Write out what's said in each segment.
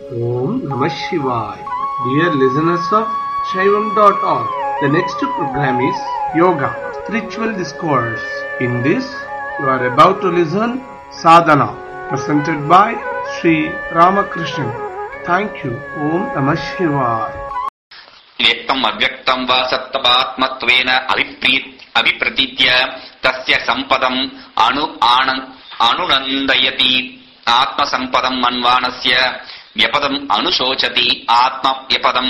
Om Namah Shivaya. Dear listeners of Shaivam.org, the next program is Yoga, Spiritual Discourse. In this, you are about to listen Sadhana, presented by Sri Ramakrishnan. Thank you. Om Namah Shivaya. Vyaktam avyaktam va sattvaatmatvena avipratītya tasya sampadam anunandayati atma sampadam manvanasya vyapadam anushocati atma vyapadam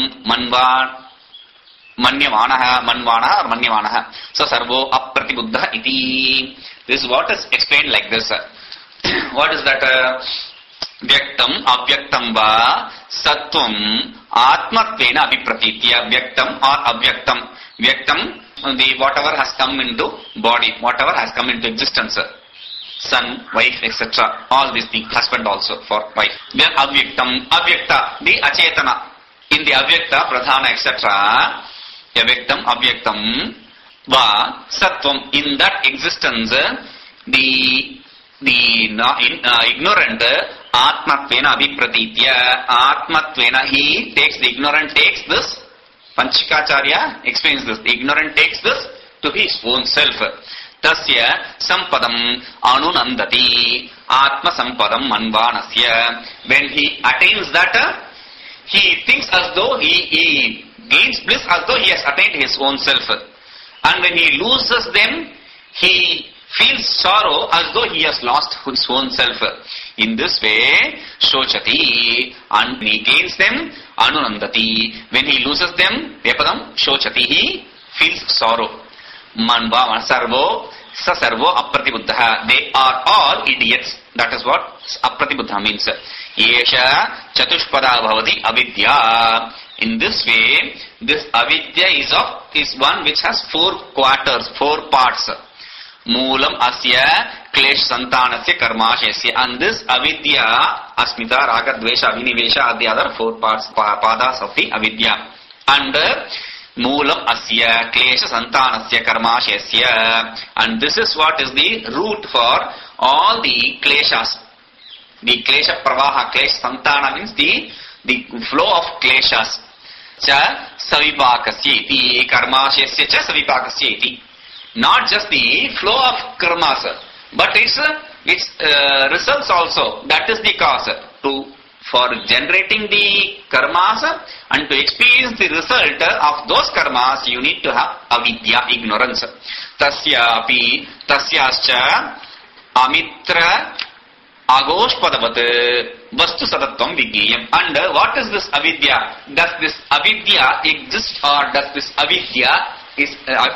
manvanaha sa sarvo apratibuddha iti. This is what is explained like this. What is that? Vyaktam avyaktam va sattvam atmatvena abhipratitya. Vyaktam or avyaktam. Vyaktam, the whatever has come into body, whatever has come into existence, son, wife, etc. All these things, husband also for wife. Then avyaktam, avyakta, the achetana. In the avyakta, pradhana, etc. Avyaktam, avyaktam va sattvam. In that existence, the ignorant atmatvena abhipratitya. Atmatvena, he takes, the ignorant takes this. Panchikacharya explains this. The ignorant takes this to his own self. Tasya sampadam anunandati atma sampadam manvanasya. When he attains that, he thinks as though he gains bliss as though he has attained his own self. And when he loses them, he feels sorrow as though he has lost his own self. In this way, shochati, and he gains them, anunandati. When he loses them, vyapadam shochati, he feels sorrow. Manva sarvo, sa sarvo apratibuddha. They are all idiots. That is what apratibuddha means. Yesha chatushpada bhavati avidya. In this way, this avidya is one which has 4 quarters, 4 parts. Moolam asya klesh santanasya karmashasya. And this avidya, asmita, raga, dvesha, vinivesha are the other 4 parts, padas of the avidya. And moolam asya klesh santanasya karmashasya. And this is what is the root for all the kleshas. The klesha pravaha, klesh santana means the flow of kleshas. Cha savipakasya iti, karmashasya cha savipakasya iti. Not just the flow of karmas, but its results also. That is the cause. For generating the karmas and to experience the result of those karmas, you need to have avidya, ignorance. Tasyascha amitra agoshpadavat vastu sadatvam vigyayam. And what is this avidya? Does this avidya exist, or does this avidya is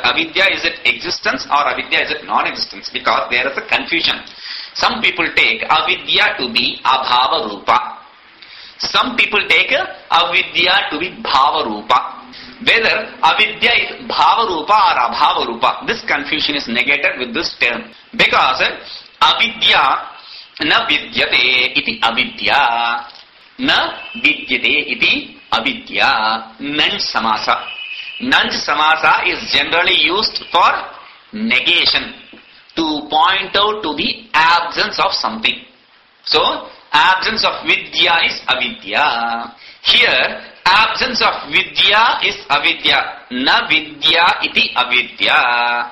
it existence or avidya is it non-existence? Because there is a confusion. Some people take avidya to be abhava rupa. Some people take avidya to be bhava rupa. Whether avidya is bhava rupa or abhava rupa, this confusion is negated with this term. Because avidya na vidyate iti avidya. Na vidyate iti avidya. Nan samasa. Nanj samasa is generally used for negation, to point out to the absence of something. So, absence of vidya is avidya. Here, absence of vidya is avidya. Na vidya iti avidya.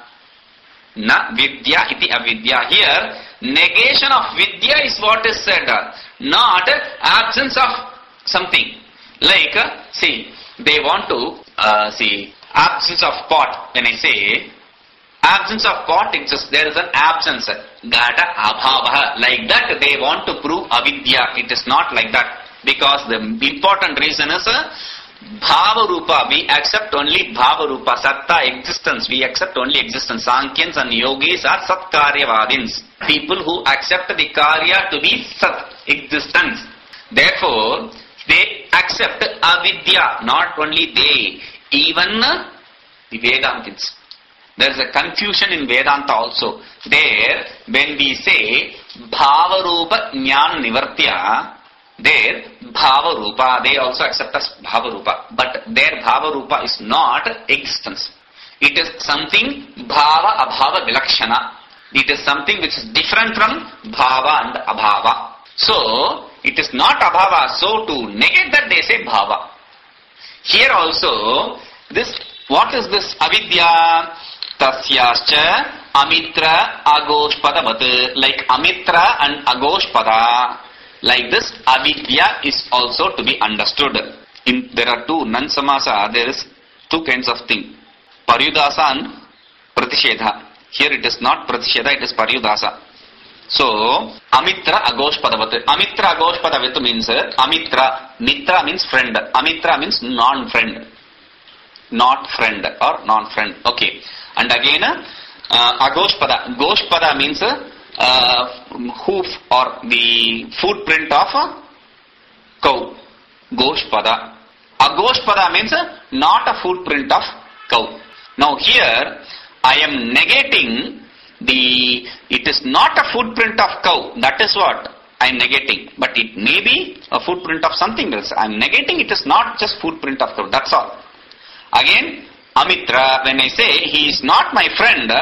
Na vidya iti avidya. Here, negation of vidya is what is said, not absence of something. Like, see, they want to absence of pot. When I say absence of pot exists, there is an absence. Gata abhava. Like that they want to prove avidya. It is not like that. Because the important reason is bhava rupa. We accept only bhava rupa. Satta, existence. We accept only existence. Sankyans and yogis are satkaryavadins. People who accept the karya to be sat, existence. Therefore, they accept avidya. Not only they, even the Vedantins. There is a confusion in Vedanta also. There, when we say bhava rupa jnana nivartya, there bhava rupa, they also accept as bhava rupa. But their bhava rupa is not existence. It is something bhava abhava vilakshana. It is something which is different from bhava and abhava. So, it is not abhava. So to negate that they say bhava. Here also, this, what is this avidya? Tasyascha amitra agoshpadavat. Like amitra and agoshpada. Like this, avidya is also to be understood. There are two, nan samasa, there is two kinds of thing. Paryudasa and pratishedha. Here it is not pratishedha, it is paryudasa. So, amitra agoshpadavat. Amitra agoshpadavat means amitra. Mitra means friend. Amitra means non-friend. Not friend or non-friend. Okay. And again, agoshpada. Goshpada means hoof or the footprint of a cow. Goshpada. Agoshpada means not a footprint of cow. Now here, I am negating it is not a footprint of cow. That is what I am negating. But it may be a footprint of something else. I am negating it is not just footprint of cow. That's all. Again, amitra, when I say he is not my friend,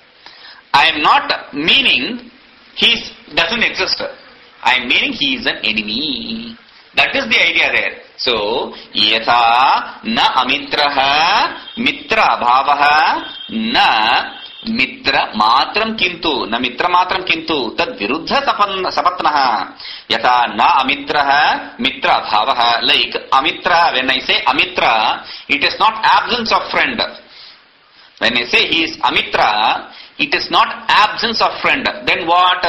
I am not meaning he doesn't exist. I am meaning he is an enemy. That is the idea there. So, yatha na amitraha mitra bhavaha na mitra matram kintu, na mitra matram kintu, tad viruddha sapatnaha. Yatha na amitraha mitra bhavaha. Like amitra, when I say amitra, it is not absence of friend. When I say he is amitra, it is not absence of friend. Then what?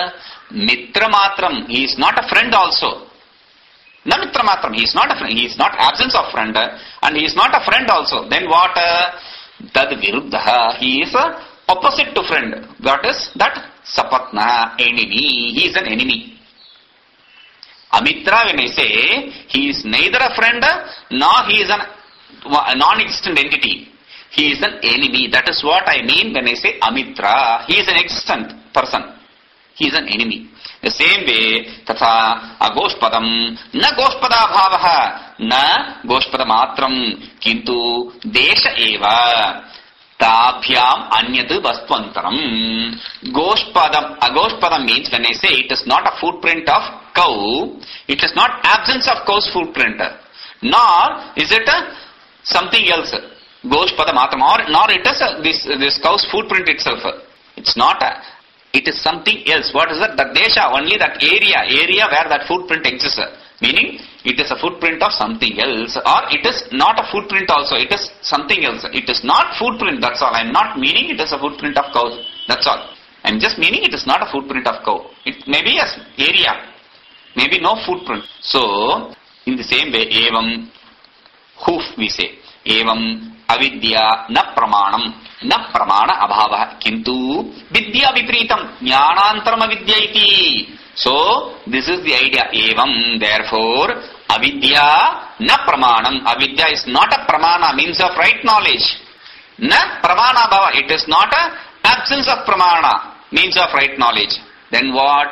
Mitra matram, he is not a friend also. Na mitra matram, he is not a friend. He is not absence of friend, and he is not a friend also. Then what? Tad viruddha, he is opposite to friend. What is that? Sapatna, enemy. He is an enemy. Amitra, when I say, he is neither a friend nor he is a non-existent entity. He is an enemy. That is what I mean when I say amitra. He is an existent person. He is an enemy. The same way, tatha agoshpadam na goshpada bhavaha na goshpada matram kintu desha eva tabhyam anyad vastvantaram. Agoshpadam means when I say it is not a footprint of cow, it is not absence of cow's footprint, nor is it something else. Goshpada matram, nor it is this cow's footprint itself. It's not it is something else. What is that? The desha, only that area where that footprint exists. Meaning, it is a footprint of something else. Or it is not a footprint also. It is something else. It is not footprint, that's all. I am not meaning it is a footprint of cow. That's all. I am just meaning it is not a footprint of cow. It may be an area. Maybe no footprint. So, in the same way, evam, hoof we say. Evam avidya na pramanam. Na pramana abhava kintu vidya vipritam jnanantaram avidya iti. So this is the idea. Evam, therefore, avidya na pramanam. Avidya is not a pramana, means of right knowledge. Na pramana bhava, it is not a absence of pramana, means of right knowledge. Then what?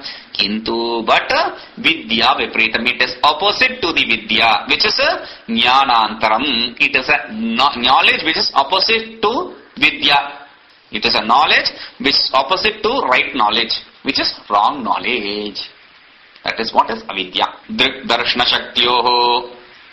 Kintu, but vidya vipritam, it is opposite to the vidya, which is a jnanantaram. It is a knowledge which is opposite to vidya. It is a knowledge which is opposite to right knowledge, which is wrong knowledge. That is what is avidya. Drik darshana shaktyoho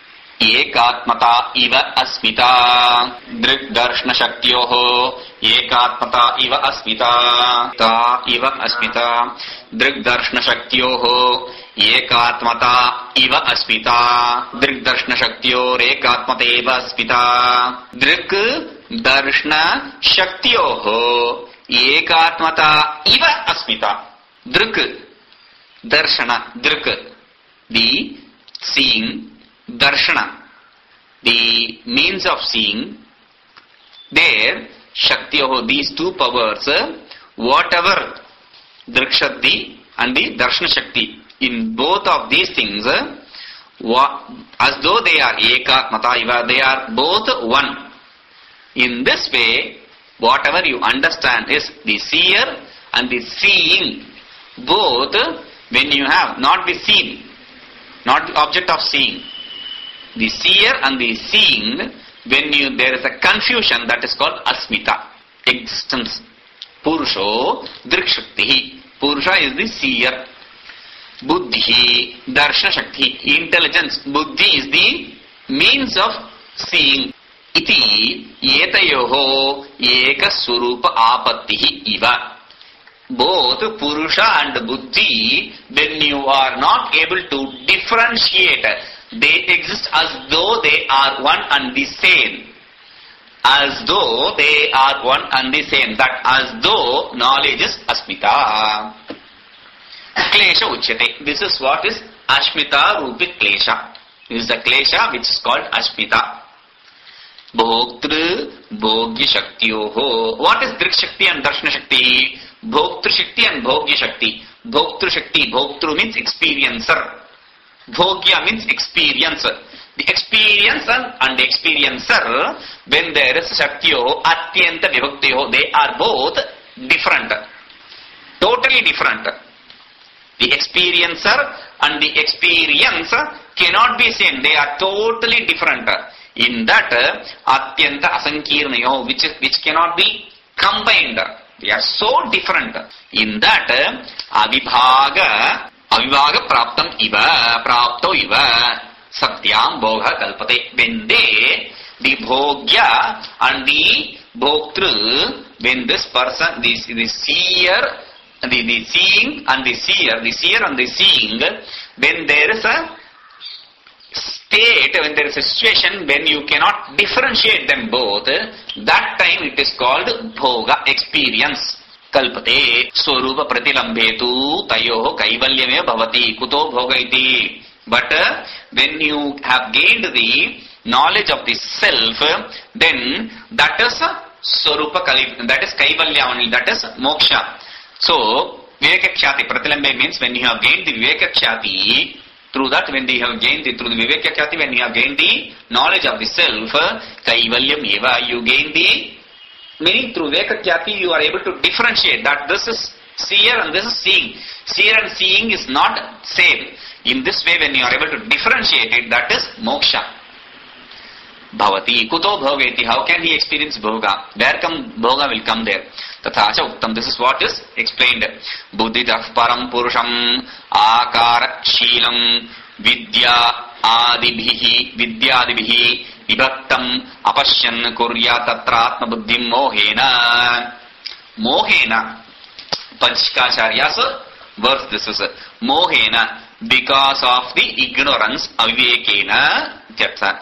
ekatmata iva asmita. Drik darshana shaktyoho ekatmata iva asmita. Ta iva asmita. Drik darshana shaktyoho ekatmata iva asmita. Drik darshana shaktyor ekatmata eva asmita. Drik darshana shaktyoho ekatmata iva asmita. Drik, darshana, drik, the seeing, darshana, the means of seeing. There, shaktyoho, these two powers, whatever drikshakti and the darshana shakti, in both of these things, as though they are ekatmata iva, they are both one. In this way, whatever you understand is the seer and the seeing, both when you have not the seen, not the object of seeing, the seer and the seeing, when there is a confusion, that is called asmita, existence. Purusho drikshakti. Purusha is the seer. buddhi, darshana shakti, intelligence. Buddhi is the means of seeing. Iti etayoho ekaswarupa apattihi iva. Both Purusha and Buddhi, when you are not able to differentiate, they exist as though they are one and the same. As though they are one and the same. That as though knowledge is Asmita. Klesha uchyate. This is what is Ashmita Rupi Klesha. This is the Klesha which is called Ashmita. Bhoktru Bhogya Shaktiyoho. What is Drik Shakti and Darshana Shakti? Bhoktru Shakti and Bhogya Shakti. Bhoktru Shakti. Bhoktru means experiencer. Bhogya means experience. The experiencer and the experiencer, when there is Shaktiyoho, Atyanta Vibhaktiyoho, they are both different. Totally different. The experiencer and the experience cannot be same. They are totally different. In that, Atyanta Asankirnayo, which cannot be combined. They are so different. In that, Avibhaga Praptam Iva, Prapto Iva, Satyam Bhoga Kalpate. When they, the Bhogya and the Bhoktru, when this person, the seer, the seeing and the seer and the seeing, when there is a state, when there is a situation when you cannot differentiate them both, that time it is called bhoga, experience. Kalpate swarupa pratilambetu tayoho kaivalyame bhavati kuto bhoga iti. But when you have gained the knowledge of the self, then that is swarupa, that is kaivalya only, that is moksha. So viveka khyati, pratilambe means when you have gained the viveka khyati, through that, when you have gained through the viveka khyati, when you have gained the knowledge of the self, kaivalyam eva, you gain the meaning through viveka khyati, you are able to differentiate that this is seer and this is seeing. Seer and seeing is not same. In this way, when you are able to differentiate it, that is moksha. Bhavati kuto bhogeti. How can he experience bhoga? Where come bhoga will come there? Tatha cha uktam. This is what is explained. Buddhitah param purusham akara sheelam vidya adibhihi vibhaktam apashyan kurya tatratma buddhim mohena. Mohena. Panchikacharya's verse this is. Mohena. Because of the ignorance, avivekena tyatha.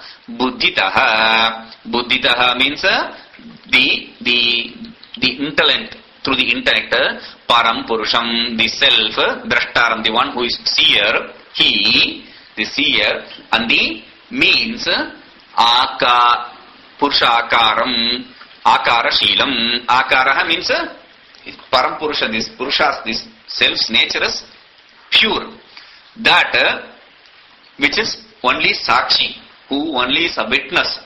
Buddhitaha means the intellect, through the intellect, param purusham, the self, drashtaram, the one who is seer, he, the seer, and the means purushakaram, akara sheelam. Akaraha means param purusha, this purusha, this self's nature is pure. That which is only sakshi, who only is a witness.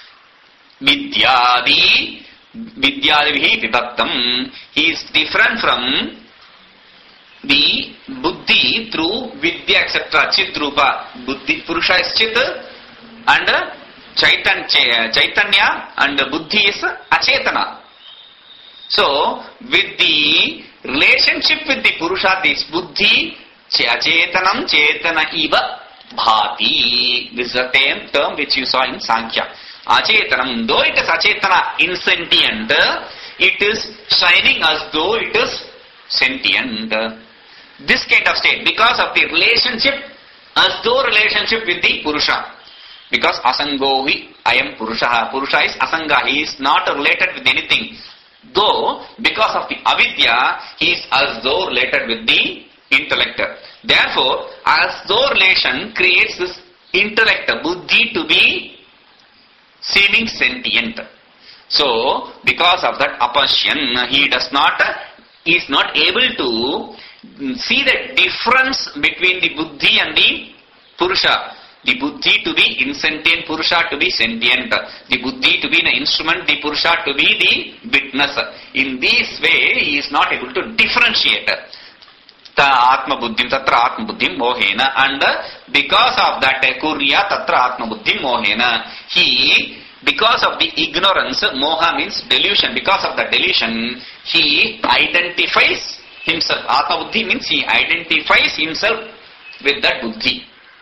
Vidyadihi vibhaktam. He is different from the buddhi through vidya etc. Chidrupa. Buddhi, Purusha is chit and chaitanya and buddhi is achetana. So, with the relationship with the Purusha, this buddhi, achetanam chetana iva bhati. This is a term which you saw in Sankhya. Achetanam, though it is achetana, insentient, it is shining as though it is sentient. This kind of state, because of the relationship, as though relationship with the Purusha. Because asangohi, I am Purusha. Purusha is asanga, he is not related with anything. Though, because of the avidya, he is as though related with the intellect. Therefore, as though relation creates this intellect, buddhi, to be seeming sentient. So, because of that apashyan, he is not able to see the difference between the buddhi and the Purusha. The buddhi to be insentient, Purusha to be sentient. The buddhi to be an instrument, the Purusha to be the witness. In this way, he is not able to differentiate. Atma buddhim tatra atma buddhim mohena. And because of that, kurya tatra atma buddhim mohena. He, because of the ignorance, moha means delusion. Because of the delusion, he identifies himself. Atma buddhi means he identifies himself with that buddhi.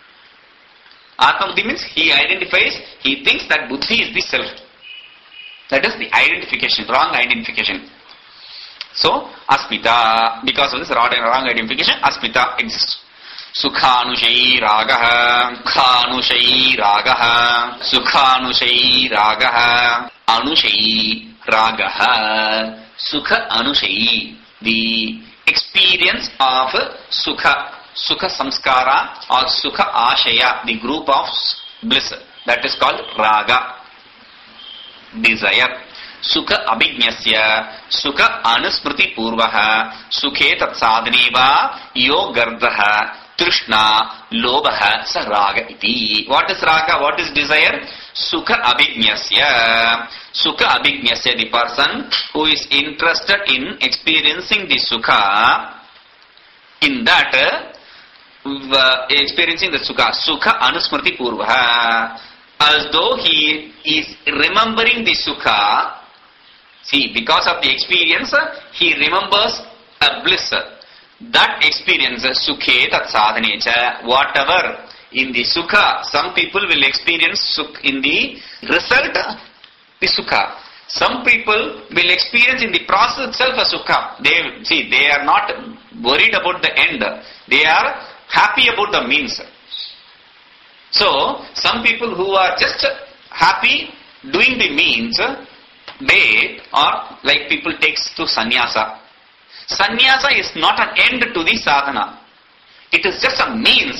Atma buddhi means he identifies, he thinks that buddhi is the self. That is the identification, wrong identification. So, asmita, because of this wrong identification, asmita exists. Sukhanushayi ragaha, Sukhanushayi ragaha, Sukhanushayi ragaha, Anushayi ragaha, Sukha Anushayi, the experience of Sukha, Sukha Samskara or Sukha Ashaya, the group of bliss, that is called Raga, desire. Sukha Abhijnasya, Sukha Anusmriti Purvaha, Sukhe Tat Sadhaneva, Yo Gardaha, Trishna, Lobaha, Sa Raga iti. What is Raga? What is desire? Sukha Abhijnasya. Sukha Abhijnasya, the person who is interested in experiencing the Sukha, in that, experiencing the Sukha. Sukha Anusmriti Purvaha. As though he is remembering the Sukha. See, because of the experience, he remembers a bliss. That experience, Sukhe Tat Sadhanecha, whatever in the Sukha, some people will experience Sukha in the result, the Sukha. Some people will experience in the process itself a Sukha. They are not worried about the end. They are happy about the means. So, some people who are just happy doing the means, they are like people takes to sannyasa. Sannyasa is not an end to the sadhana. It is just a means.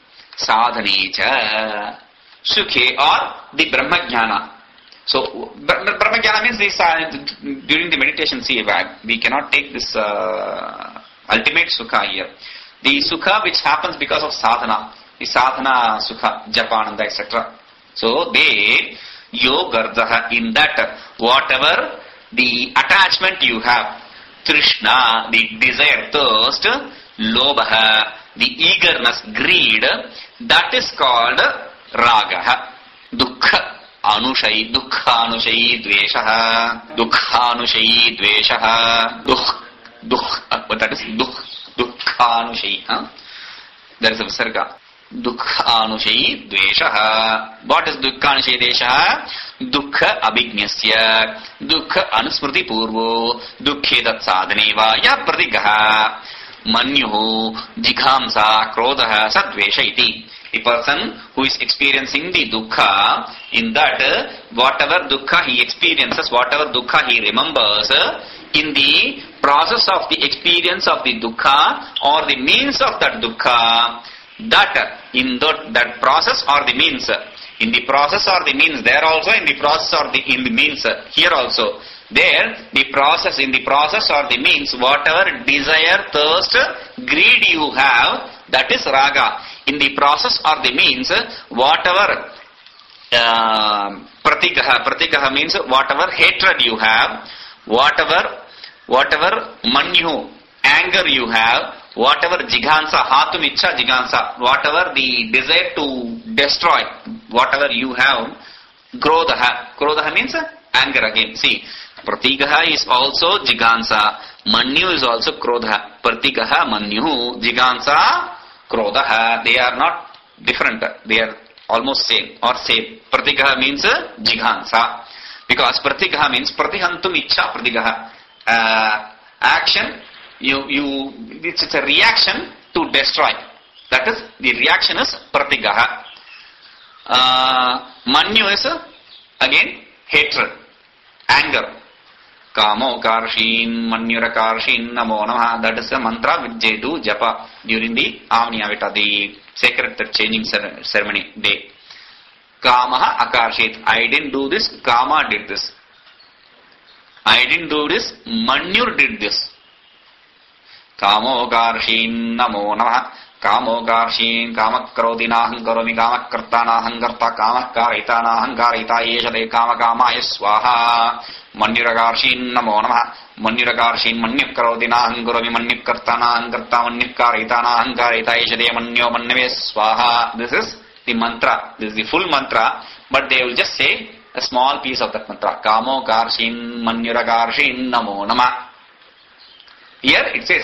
Sadhanecha, Sukhe or the Brahmajnana. So, Brahmajnana means this, during the meditation, see, we cannot take this ultimate Sukha here. The Sukha which happens because of sadhana, the sadhana Sukha, Japananda, etc. So, they, Yo Gardaha, in that, whatever the attachment you have, Trishna, the desire, thirst, Lobaha, the eagerness, greed, that is called Ragaha. Dukkha Anushayi, Dukkha Anushayi Dveshaha, Dukkha Anushayi Dveshaha, but that is Dukkha Anushayi. There is a Visarga. Dukkha Anushayi Dveshaha. What is Dukkha Anushayi Dveshaha? Dukkha Abhijnasya, Dukkha Anusmriti Purvo, Dukkhe Tat Sadhaneva, Ya Pratigaha, Manyuhu, Jighamsa, Krodhaha, Sadvesha iti. A person who is experiencing the dukkha, in that whatever dukkha he experiences, whatever dukkha he remembers, in the process of the experience of the dukkha or the means of that dukkha, that in that process or the means, in the process or the means, there also in the process or in the means, here also, there the process, in the process or the means, whatever desire, thirst, greed you have, that is raga. In the process or the means, whatever pratigaha means whatever hatred you have, whatever manyu, anger you have, whatever jighansa, hatum ichha jighansa, whatever the desire to destroy, whatever you have, krodhaha means anger again. See, pratigaha is also jighansa, manyu is also krodha. Pratigaha, manyu, jighansa, krodhaha, they are not different, they are almost same or same. Pratigaha means jighansa, because pratigaha means pratihantum ichha pratigaha. Action, it's a reaction to destroy. That is, the reaction is pratigaha. Manyu is again hatred, anger. Kamo Karshin, Manyura Karshin, Namo Namaha. That is the mantra which they do japa during the Avniyavita, the sacred changing ceremony day. Kamaha Akarshit. I didn't do this, Kama did this. I didn't do this, Manyur did this. Kamo Karshin, Namo Namaha. Kamo Karshin, Kamakrodinaham Karomi, Kamakartanaham Karta, Kamakaritanaham Karita, Yeshade Kamakama Swaha. Manyurakarshin Namo Namaha. Manyurakarshin Manyukrodinaham Karomi, Manyukartanaham Karta, Manyukaritanaham Karita, Yeshade Manyo Manyave Swaha. This is the mantra. This is the full mantra, but they will just say a small piece of that mantra. Kamo Karshin Manyurakarshin Namo Namaha. Here it says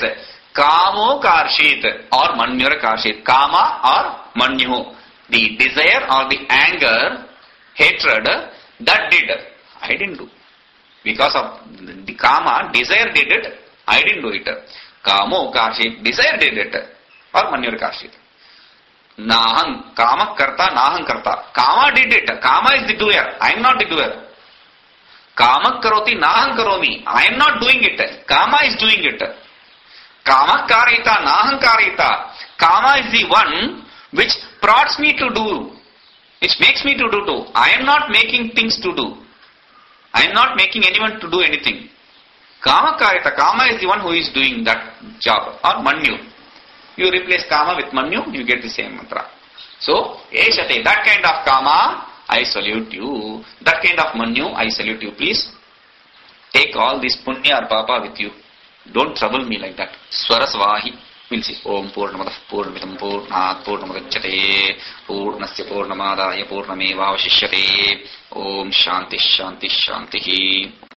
Kamo karshit or manyur karshit. Kama or manyu. The desire or the anger, hatred, that did. I didn't do. Because of the kama, desire did it, I didn't do it. Kamo karshit, desire did it. Or manyur karshit. Nahang, kama karta, nahang karta. Kama did it. Kama is the doer. I am not the doer. Kama karoti, nahang karomi. I am not doing it. Kama is doing it. Kama karita, nahang karita. Kama is the one which prods me to do, which makes me to do. I am not making things to do. I am not making anyone to do anything. Kama karita, kama is the one who is doing that job. Or manyu. You replace kama with manyu, you get the same mantra. So, eshate, that kind of kama, I salute you. That kind of manyu, I salute you. Please take all this punya or papa with you. Don't trouble me like that. Swarasvahi means Om Purnamadah Purnamitam Purnat Purnamadachyate Purnasya Purnamadaya Purnameva Vashishyate Om Shanti Shanti Shanti.